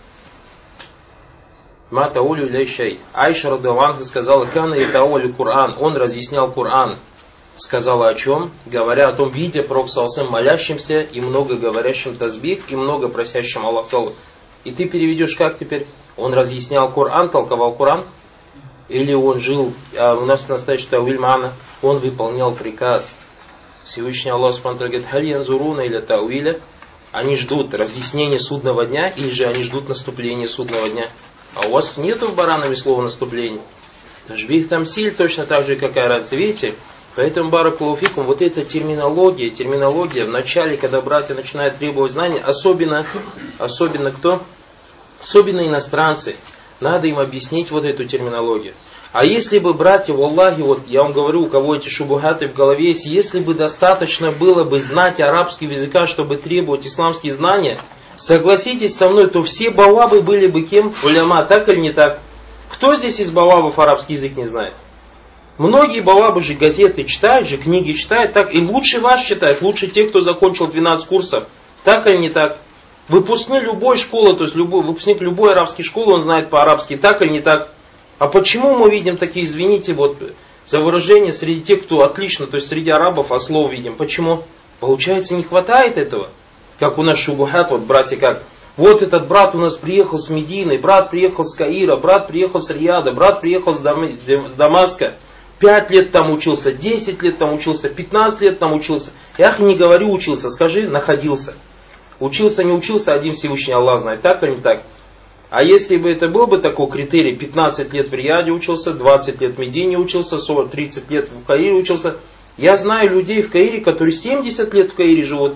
Ма таулю иляйхи шай. Айша радиаллаху сказала, кана ятаулю Коран. Он разъяснял Коран. Сказала о чем? Говоря о том, видя пророк саллаллаху молящимся и много говорящим тазбих, и много просящим Аллах саллаллаху. И ты переведешь как теперь? Он разъяснял Коран, толковал Коран? Или он жил, а у нас настоящий тауиль маана, он выполнял приказ. Всевышний Аллах Субхану говорит, халь янзуруна или тауиля, Они ждут разъяснения судного дня, или же они ждут наступления судного дня. А у вас нету в баранами слова наступление. Ташбих тамсиль точно так же, какая разница. Видите? Поэтому, баракаллаху фикум, вот эта терминология в начале, когда братья начинают требовать знаний, особенно кто? Особенно иностранцы. Надо им объяснить вот эту терминологию. А если бы, братья, валлахи, вот я вам говорю, у кого эти шубухаты в голове есть, если бы достаточно было бы знать арабский язык, чтобы требовать исламские знания, согласитесь со мной, то все бавабы были бы кем? Уляма, так или не так? Кто здесь из бавабов арабский язык не знает? Многие бавабы же газеты читают, же книги читают, так и лучше вас читают, лучше те, кто закончил 12 курсов. Так или не так? Выпускник любой школы, то есть выпускник любой арабской школы, он знает по-арабски, так или не так? А почему мы видим такие, извините, вот за выражение среди тех, кто отлично, то есть среди арабов ослов видим? Почему? Получается, не хватает этого. Как у нас шубухат, вот братья как. Вот этот брат у нас приехал с Медины, брат приехал с Каира, брат приехал с Рияда, брат приехал с Дамаска. 5 лет там учился, 10 лет там учился, 15 лет там учился. Я не говорю учился, скажи находился. Учился, не учился, один Всевышний Аллах знает, так или не так? А если бы это был бы такой критерий, 15 лет в Рияде учился, 20 лет в Медине учился, 30 лет в Каире учился. Я знаю людей в Каире, которые 70 лет в Каире живут.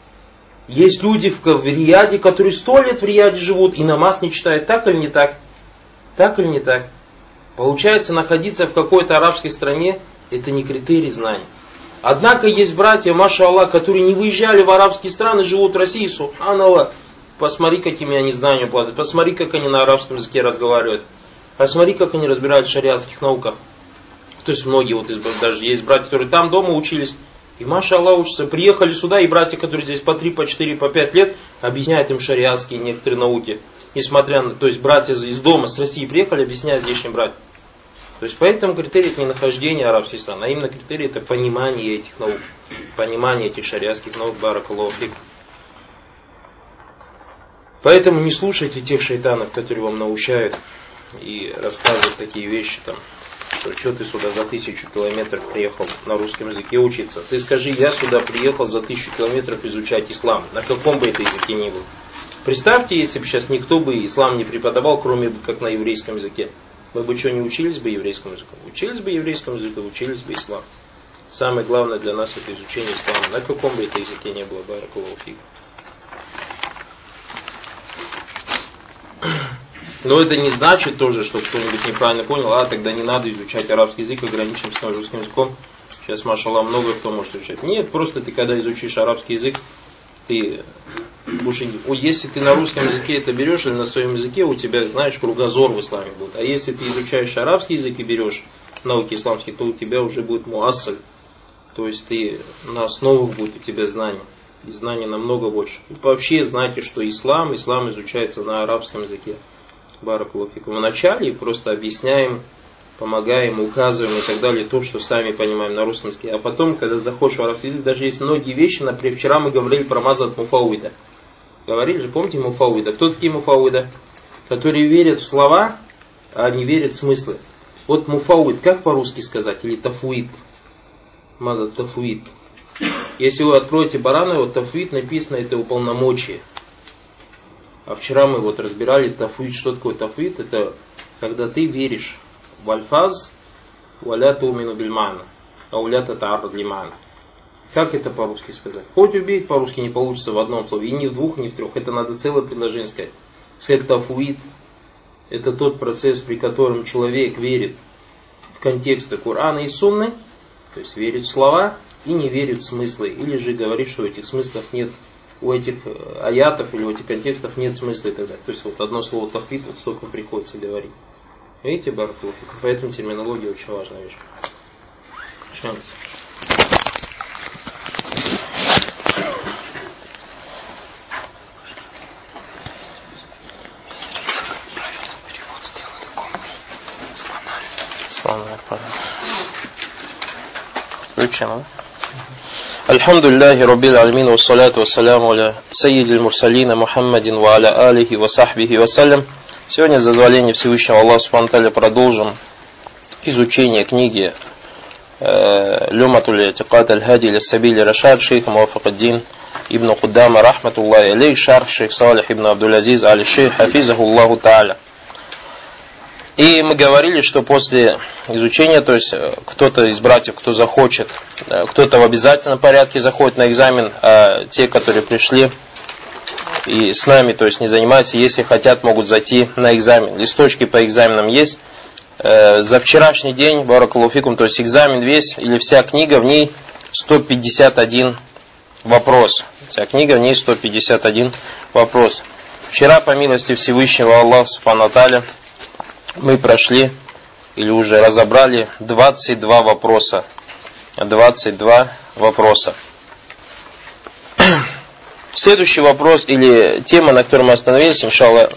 Есть люди в Рияде, которые 100 лет в Рияде живут и намаз не читают, так или не так? Так или не так? Получается, находиться в какой-то арабской стране, это не критерий знаний. Однако есть братья, маша Аллах, которые не выезжали в арабские страны, живут в России, субханаллах. Посмотри, какими они знаниями обладают. Посмотри, как они на арабском языке разговаривают. Посмотри, как они разбирают в шариатских науках. То есть многие, вот даже есть братья, которые там дома учились. И маша Аллах учатся. Приехали сюда, и братья, которые здесь по 3, по 4, по 5 лет, объясняют им шариатские некоторые науки. Несмотря на, то есть братья из дома, с России приехали, объясняют здешним братьям. То есть поэтому критерий это не нахождение арабских стран, а именно критерий это понимание этих наук. Понимание этих шариатских наук, баракаллаху фик. Поэтому не слушайте тех шайтанов, которые вам научают и рассказывают такие вещи, там, что ты сюда за 1000 километров приехал на русском языке учиться. Ты скажи, я сюда приехал за 1000 километров изучать ислам. На каком бы это языке ни был. Представьте, если бы сейчас никто бы ислам не преподавал, кроме как на еврейском языке. Мы бы что, не учились бы еврейскому языку? Учились бы еврейскому языку, учились бы ислам. Самое главное для нас это изучение ислама. На каком бы это языке не было, баракаллаху фик. Но это не значит тоже, что кто-нибудь неправильно понял, тогда не надо изучать арабский язык, ограничимся русским языком. Сейчас, машаллах, много кто может изучать. Нет, просто ты когда изучишь арабский язык, ты если ты на русском языке это берешь или на своем языке, у тебя, знаешь, кругозор в исламе будет. А если ты изучаешь арабский язык и берешь науки исламские, то у тебя уже будет муассаль. То есть ты на основах будет у тебя знания. И знаний намного больше. И вообще знайте, что ислам изучается на арабском языке. Баракаллаху фикум. Вначале просто объясняем, помогаем, указываем и так далее, то, что сами понимаем на русском языке. А потом, когда заходишь в арабский язык, даже есть многие вещи, например, вчера мы говорили про мазат муфауида. Говорили же, помните муфауида? Кто такие муфауида? Которые верят в слова, а не верят в смыслы. Вот муфауид, как по-русски сказать? Или тафуид? Мазат тафуид. Если вы откроете Баранова, тафуид написано, это уполномочие. А вчера мы вот разбирали тафуид. Что такое тафуид? Это когда ты веришь в альфаз, валя тумину бильмана, а уля татаарад лимана. Как это по-русски сказать? Хоть убить по-русски не получится в одном слове, и ни в двух, ни в трех. Это надо целое предложение сказать. Сказать тафуид – это тот процесс, при котором человек верит в контексты Корана и Сунны, то есть верит в слова и не верит в смыслы. Или же говорит, что этих смыслов нет, у этих аятов или у этих контекстов нет смысла и так далее. То есть вот одно слово тафуид, вот столько приходится говорить. Видите, баракаллаху фикум? Поэтому терминология очень важная вещь. Шамс. Включено. Альхамдулиллахи Раббил Альмин, вассаляту вассаляму аля сайидиль мурсалина Мухаммадин ва аля алихи ва сахбихи вассалям. Сегодня, с дозволения Всевышнего Аллаха Субхану ва Тааля, продолжим изучение книги Люматуль И'тикад аль-Хади ля-Сабили Рашад шейха Муаффак ад-Дин ибн Куддама, рахматуллахи алейх, шарх шейх Салих ибн Абдул-Азиз аль-Шейх, хафизахуллаху та'аля. И мы говорили, что после изучения, то есть кто-то из братьев, кто захочет, кто-то в обязательном порядке заходит на экзамен, а те, которые пришли и с нами, то есть не занимаются, если хотят, могут зайти на экзамен. Листочки по экзаменам есть. За вчерашний день, баракаллаху фикум, то есть экзамен весь или вся книга, в ней 151 вопрос. Вся книга, в ней 151 вопрос. Вчера, по милости Всевышнего Аллаха Субхану ва Тааля, мы прошли или уже разобрали 22 вопроса. 22 вопроса. Следующий вопрос или тема, на которой мы остановились, иншаллах,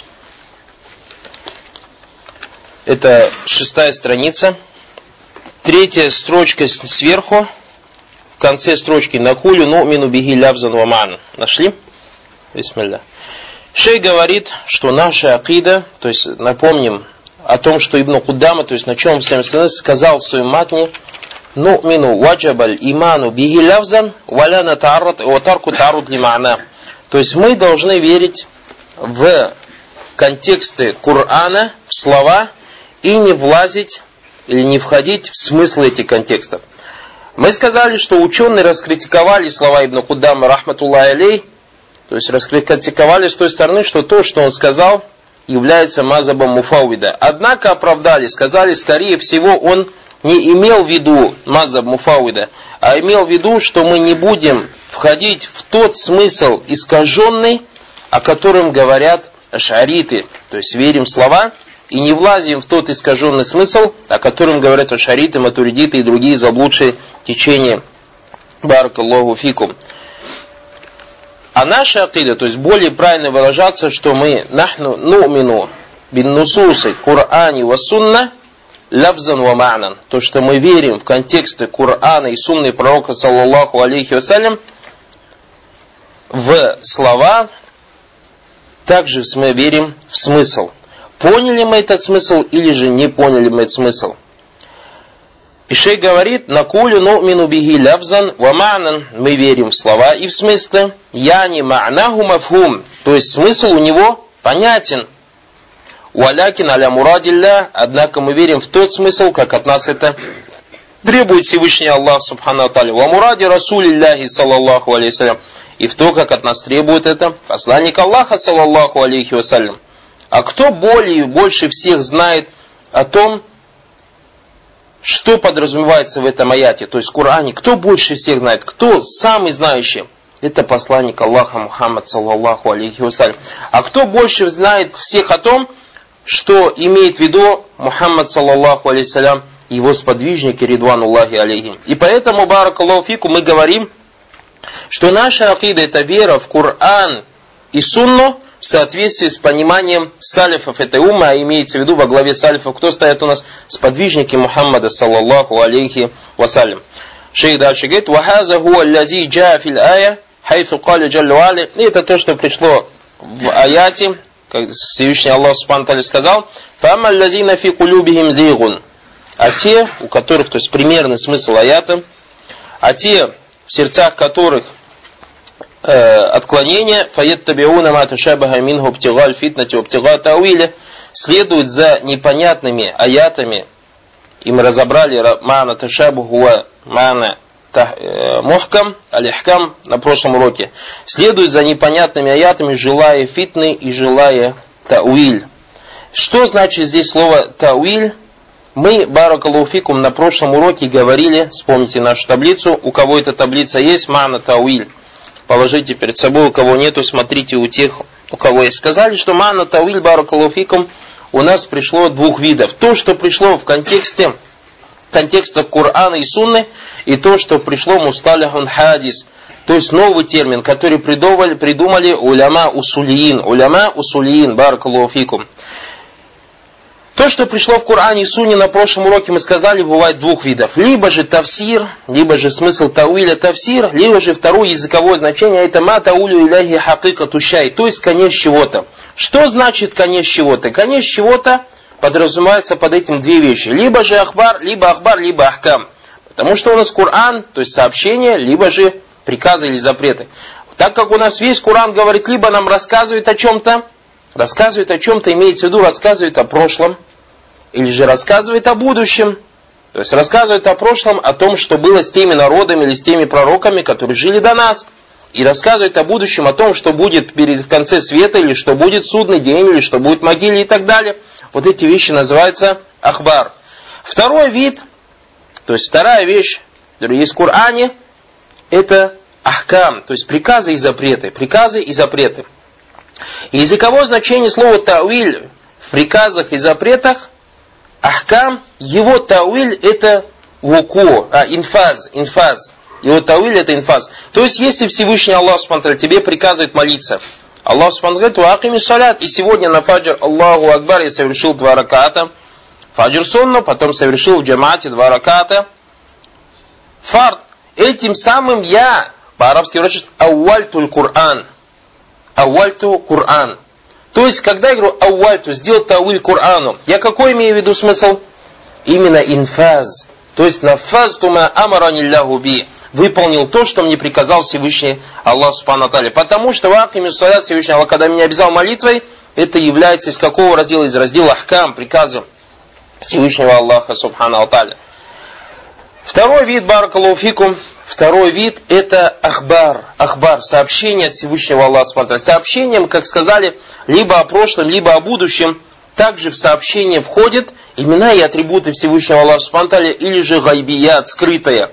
это 6-я страница. 3-я строчка сверху. В конце строчки «Накулю ну'мину бихи лавзан ва ма'ан». Нашли? Бисмилля. Шейх говорит, что наша акида, то есть напомним о том, что Ибн Куддама, то есть на чем сказал в своем матне, «Ну'мину ваджабаль иману бихи лавзан валя натааррат ва тарку тааррут ли ма'на». То есть мы должны верить в контексты Корана, в слова, и не влазить или не входить в смысл этих контекстов. Мы сказали, что ученые раскритиковали слова Ибн Куддама, рахматуллахи алейх, то есть раскритиковали с той стороны, что то, что он сказал, является мазабом муфаввида. Однако оправдали, сказали, скорее всего, он не имел в виду мазаб муфаввида, а имел в виду, что мы не будем входить в тот смысл искаженный, о котором говорят ашариты. То есть верим в слова и не влазим в тот искаженный смысл, о котором говорят ашариты, матуридиты и другие заблудшие течения. Баракаллаху фикум. А наша акида, то есть более правильно выражаться, что мы нахну ну'мину бин нусусы Кур'ани ва сунна лавзан ва ма'нан. То, что мы верим в контексты Корана и сунны пророка саллаллаху алейхи вассалям в слова, также мы верим в смысл. Поняли мы этот смысл или же не поняли мы этот смысл? И шейх говорит, накулю ну'мину бихи лавзан ва ма'нан. Мы верим в слова и в смыслы. Яни ма'наху мафхум. То есть смысл у него понятен. Валякин аля мурадилля. Однако мы верим в тот смысл, как от нас это требует Всевышний Аллах Субхану ва Тааля. Ва муради расулиллахи саллаллаху алейхи вассалям. И в то, как от нас требует это посланник Аллаха саллаллаху алейхи вассалям. А кто больше всех знает о том, что подразумевается в этом аяте, то есть в Коране, кто больше всех знает, кто самый знающий? Это посланник Аллаха Мухаммад саллаллаху алейхи вассалям. А кто больше знает всех о том, что имеет в виду Мухаммад саллаллаху алейхи вассалям, его сподвижники ридвануллахи алейхим. И поэтому, баракаллаху фику, мы говорим, что наша акида это вера в Коран и Сунну, в соответствии с пониманием салифов этой уммы, а имеется в виду во главе салифов, кто стоят у нас? Сподвижники Мухаммада саллаллаху алейхи вассалям. Шейх дальше говорит, «Вахаза хуа аллази джаа фил ая, хайфу кали джаллу али». И это то, что пришло в аяте, как Всевышний Аллах Субхану ва Тааля сказал, «Фама аллазина фи кулюбихим зигун». А те, у которых, то есть примерный смысл аята, а те, в сердцах которых отклонение, фаяттабиуна ма ташабаха минху ibtigha аль-фитнати ва ibtigha тауиля, следуют за непонятными аятами. И мы разобрали мана ташабуху ва мана мухкам, аль-ихкам на прошлом уроке. Следуют за непонятными аятами, желая фитны и желая тауиль. Что значит здесь слово тауиль? Мы, баракаллаху фикум, на прошлом уроке говорили, вспомните нашу таблицу, у кого эта таблица есть, мана тауиль. Положите перед собой, у кого нету, смотрите у тех, у кого есть. Сказали, что мана тауиль, баракаллаху фикум, у нас пришло двух видов. То, что пришло в контекстах Корана и Сунны, и то, что пришло мусталихун хадис, то есть новый термин, который придумали уляма усулиин, баракаллаху фикум. То, что пришло в Коране и Сунне, на прошлом уроке мы сказали, бывает двух видов. Либо же тавсир, либо же смысл тауиля тавсир, либо же второе языковое значение, это ма таулю иляхи хакикату шай, то есть конец чего-то. Что значит конец чего-то? Конец чего-то подразумевается под этим две вещи. Либо же ахбар, либо ахкам. Потому что у нас Коран, то есть сообщение, либо же приказы или запреты. Так как у нас весь Коран говорит, либо нам рассказывает о чем-то, имеется в виду, рассказывает о прошлом, или же рассказывает о будущем. То есть рассказывает о прошлом, о том, что было с теми народами или с теми пророками, которые жили до нас. И рассказывает о будущем, о том, что будет в конце света, или что будет судный день, или что будет могиле и так далее. Вот эти вещи называются ахбар. Второй вид, то есть вторая вещь, которая есть в Коране, это ахкам, то есть приказы и запреты. Приказы и запреты. И языковое значение слова тауиль в приказах и запретах, ахкам, его тауиль это вуку, инфаз. Его тауиль это инфаз. То есть, если Всевышний Аллах Субхану тебе приказывает молиться, Аллах Субхану говорит, уакими салят, и сегодня на фаджр Аллаху Акбар я совершил 2 раката, фаджр сунну, потом совершил в джамаате 2 раката, фард. Этим самым я, по-арабски врачусь, ауальтуль Кур'ан. Ауальту Кур'ан. То есть, когда я говорю ауальту, сделал тауиль Кур'ану, я какой имею в виду смысл? Именно инфаз. То есть, нафаз тума амаранилляху би. Выполнил то, что мне приказал Всевышний Аллах Субхану Тааля. Потому что вакими салят Всевышний Аллах, когда меня обязал молитвой, это является из какого раздела? Из раздела ахкам, приказа Всевышнего Аллаха Субхану Тааля. Второй вид, баракаллаху фикум, второй вид это ахбар, сообщение от Всевышнего Аллаха Субхану Тааля. Сообщением, как сказали, либо о прошлом, либо о будущем. Также в сообщение входят имена и атрибуты Всевышнего Аллаха Субхану Тааля, или же гайбият, скрытое.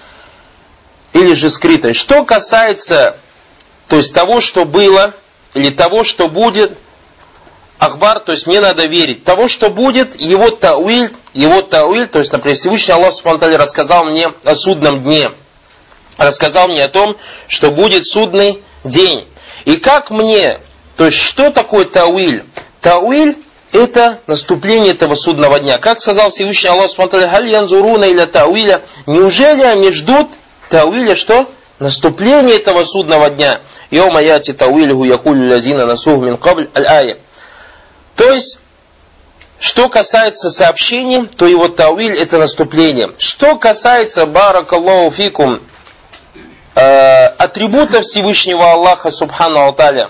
Или же скрытое. Что касается, то есть того, что было, или того, что будет, ахбар, то есть мне надо верить. Того, что будет, его тауиль, то есть, например, Всевышний Аллах Субхану Тааля рассказал мне о судном дне. Рассказал мне о том, что будет судный день. И как мне, то есть что такое тауиль? Тауиль это наступление этого судного дня. Как сказал Всевышний Аллах Субхану Тааля, халь янзуруна иля тауиля, неужели они ждут тауиля что? Наступление этого судного дня. Йома яти тауилиху якулю лазина насух мин кабль аль-ая. То есть, что касается сообщений, то его тауиль это наступление. Что касается, баракаллаху фикум, атрибутов Всевышнего Аллаха Субхану Тааля,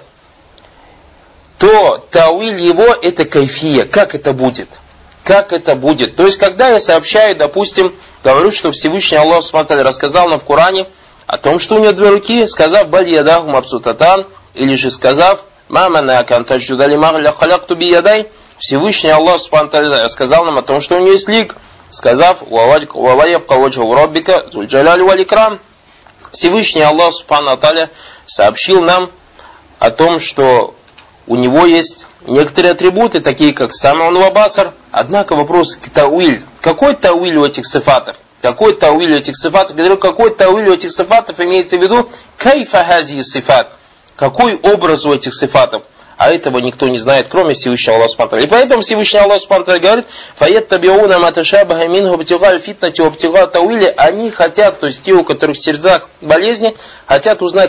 то тауиль его это кайфия. Как это будет? Как это будет? То есть, когда я сообщаю, допустим, говорю, что Всевышний Аллах Субхану Тааля рассказал нам в Коране о том, что у него 2 руки, сказав «Баль ядаху мабсутатан», или же сказав «Мамана кантаджудали магля халякту би ядай», Всевышний Аллах Субхану Тааля рассказал нам о том, что у него есть лик, сказав «Ваваябка ваджху раббика зульджаляли валикрам». Всевышний Аллах Субхану Тааля сообщил нам о том, что у него есть некоторые атрибуты, такие как самаун ва басар. Однако вопрос тауиль. Какой тауиль у этих сифатов? Какой тауиль у этих сифатов? Говорю, какой тауиль у этих сифатов имеется в виду? Кайфа хази сифат. Какой образ у этих сифатов? А этого никто не знает, кроме Всевышнего Аллаха Субхану Тааля. И поэтому Всевышний Аллах Субхану Тааля говорит, фаяттабиуна маташабаха минху бтигаль фитнати ва бтигал тауили. Они хотят, то есть те, у которых в сердцах болезни, хотят узнать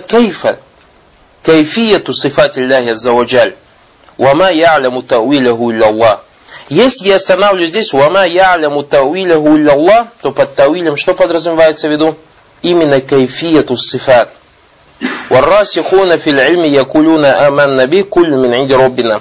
кайфияту сифати Аллахи аззаваджаль. Вама я'ляму тауиляху илля Аллах. Если я останавливаюсь здесь, вама я'ляму тауиляху илля Аллах, то под тауилем что подразумевается в виду? Именно кайфияту сифат. Варрасихуна фил ильми якулюна аманна би куллю мин инди роббина.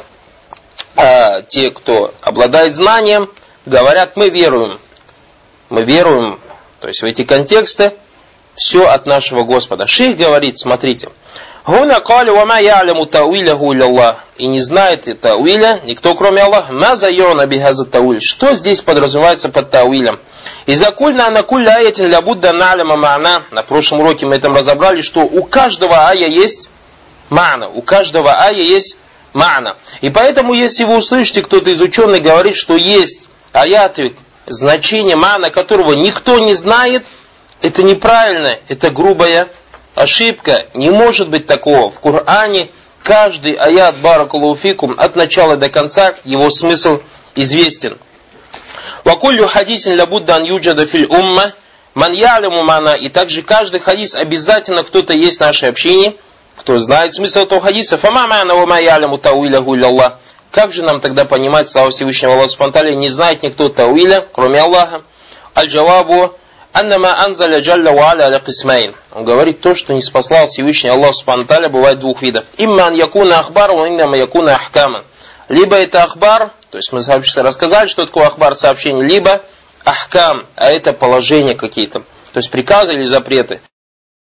А те, кто обладает знанием, говорят, мы веруем. Мы веруем, то есть в эти контексты, все от нашего Господа. Шейх говорит, смотрите, Гуна кали вама я'ляму тауиляху илля Аллах. И не знает тауиля никто, кроме Аллаха. Маза йона бихаза тауиль. Что здесь подразумевается под тауилем? И закульна анакулля аятин лябудда на'ляма ма'на. На прошлом уроке мы это разобрали, что у каждого ая есть ма'на. У каждого ая есть ма'на. И поэтому, если вы услышите, кто-то из ученых говорит, что есть аяты, значение ма'на, которого никто не знает, это неправильно, это грубая ошибка. Не может быть такого. В Коране каждый аят, баракаллаху фикум, от начала до конца, его смысл известен. Вакуллю хадисин лябудда ан юджада фил умма ман я'ляму мана. И также каждый хадис обязательно кто-то есть в нашей общине, кто знает смысл этого хадиса. Фама мана ва ма я'ляму тауиляху илля Аллах. Как же нам тогда понимать славу Всевышнего Аллаха Субхану Тааля? Не знает никто тауиля, кроме Аллаха. Аль-джавабу аннама анзаля джалля ва аля аля кисмайн. Он говорит, то, что не спаслал Всевышний Аллах субхану ва тааля, бывает двух видов. Имма ан якуна ахбар, ва иннама якуна ахкаман. Либо это ахбар, то есть мы сообщили, рассказали, что такое ахбар, сообщение, либо ахкам, а это положения какие-то, то есть приказы или запреты.